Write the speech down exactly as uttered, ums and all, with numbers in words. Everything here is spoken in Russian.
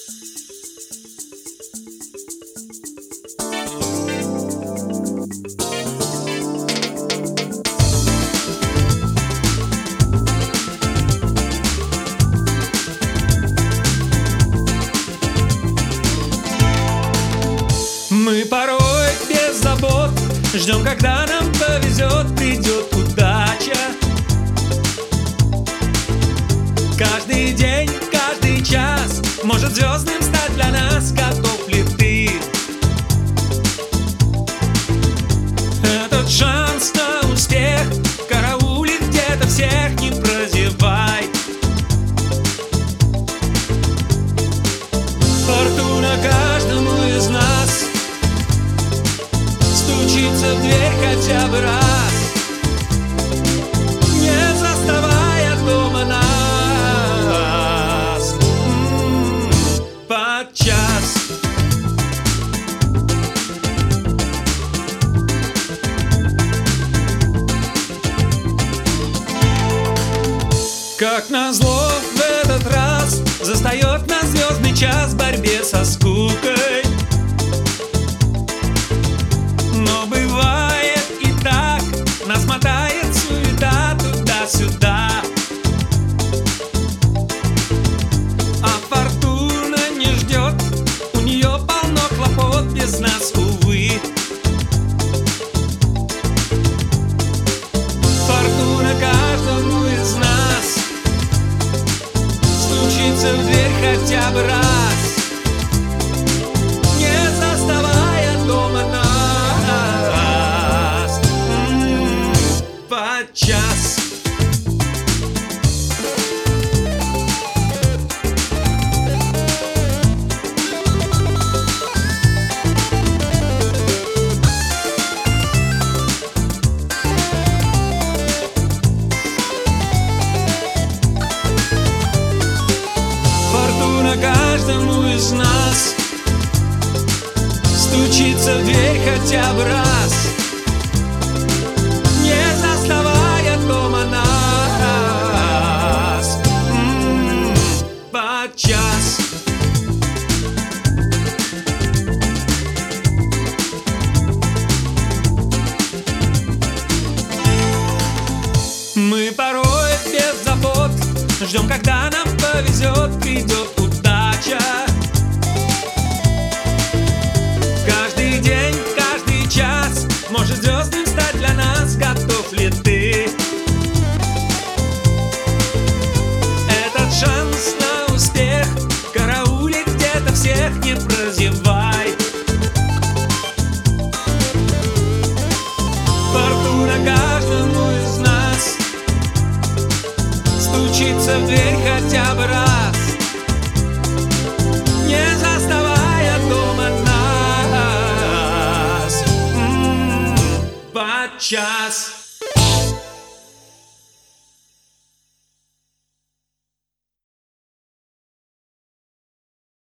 Мы порой без забот ждем, когда нам повезет, придет удача. Каждый день, каждый час может звездным стать для нас, готов ли ты? Этот шанс на успех караулит где-то всех, не прозевай. Фортуна каждому из нас стучится в дверь хотя бы раз, не заставая дома нас. М-м-м, подчас как назло в этот раз застает нас звездный час в борьбе со скукой. Но бывает и так, нас мотает суета туда-сюда, а фортуна не ждет, у нее полно хлопот без нас, увы. Фортуна каждому из нас стучится в дверь хотя бы раз, не заставая дома нас. М-м-м, подчас каждому из нас стучится в дверь хотя бы раз, не заставая дома нас. М-м-м, подчас мы порой без забот ждем, когда нам повезет, придет удача. Каждый день, каждый час может звездным стать для нас, готов ли ты? Этот шанс на успех караулит где-то всех, не прозевай. Фортуна каждому из нас стучится в дверь хотя бы раз, не заставая дома нас. М-м-м, подчас